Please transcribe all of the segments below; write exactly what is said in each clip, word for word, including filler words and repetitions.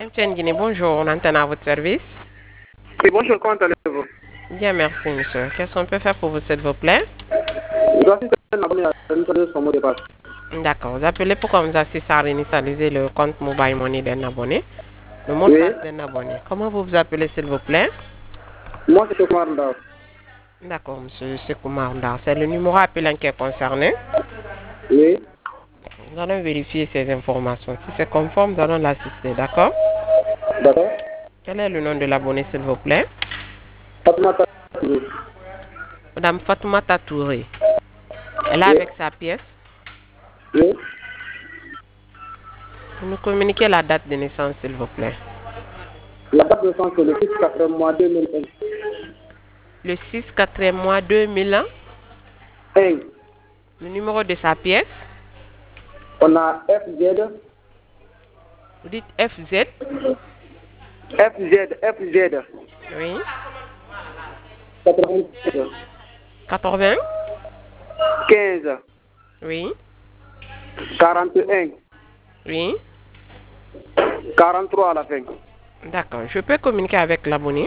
M T N Guinée, bonjour, on entend à votre service. Oui, bonjour, comment allez-vous? Bien, merci, monsieur. Qu'est-ce qu'on peut faire pour vous, s'il vous plaît? Je dois assister à un abonné à une de son mot de passe. D'accord, vous appelez pour qu'on vous assiste à réinitialiser le compte Mobile Money d'un abonné, le mot de Oui, passe d'un abonné. Comment vous vous appelez, s'il vous plaît? moi c'est Omar Ndao. D'accord, monsieur Sekoumar Ndar. C'est le numéro appelant qui est concerné. Oui, Nous allons vérifier ces informations. Si c'est conforme, nous allons l'assister, d'accord? d'accord. Quel est le nom de l'abonné, s'il vous plaît? Fatoumata Touré. Madame Fatoumata Touré. Elle est Oui, avec sa pièce. oui. Vous nous communiquez la date de naissance, s'il vous plaît. La date de naissance c'est le six quatre mois deux mille un. Le six quatre mois deux mille un. un. Le numéro de sa pièce. On a F Z, Vous dites F Z. F Z, F Z, Oui. quatre-vingt-seize, quatre-vingts. quinze, Oui. quarante et un, Oui. quarante-trois à la fin. D'accord. Je peux communiquer avec l'abonné.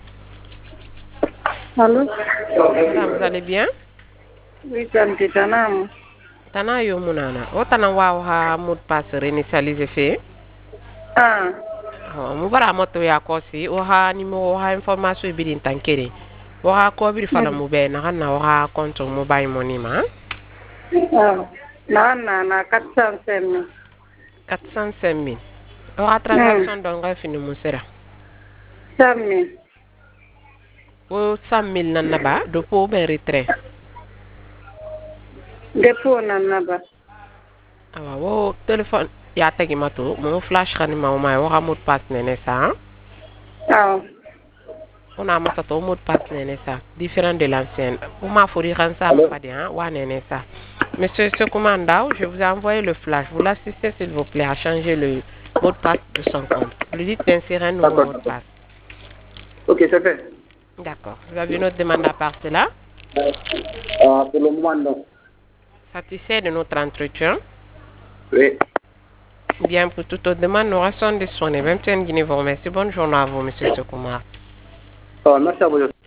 Allô? Madame, vous allez bien? Oui, Tante Tanam. Tana yo munana. O tana waaw ha mot passe réinitialisé fait. Ah, Oh, mu bara moto ya kosi o ha numéro ha information bi din tankere. O ha ko bi fala mu be na na o ha compte Mobile Money ma. ah. Na na na quatre cent cinq mille. quatre cent cinq mille. O ha transaction don ga fini mu sera. cent mille. O cent mille nan na ba do po be retrait. Dépôt nan na ba. Awa wo téléphone ya tagi mato mo flash khani ma o ma o ha mot passe nene sa. Ah, On a mata to mot passe nene sa différent de l'ancien. O ma fori kan sa Allô? ma pas hein wa nene sa. Monsieur Sekoumandao, je vous ai envoyé le flash. Vous l'assistez s'il vous plaît à changer le mot de passe de son compte. Vous lui dites d'insérer un nouveau D'accord, mot de d'accord. passe. Ok, c'est fait. D'accord. Vous avez une autre demande à part cela? Euh, pour le moment, non. Satisfait de notre entretien? Oui. Bien, pour toute autre demande, nous restons disponibles. M T N Guinée vous remercie. Bonne journée à vous, monsieur Sekoumar. Euh, merci à vous.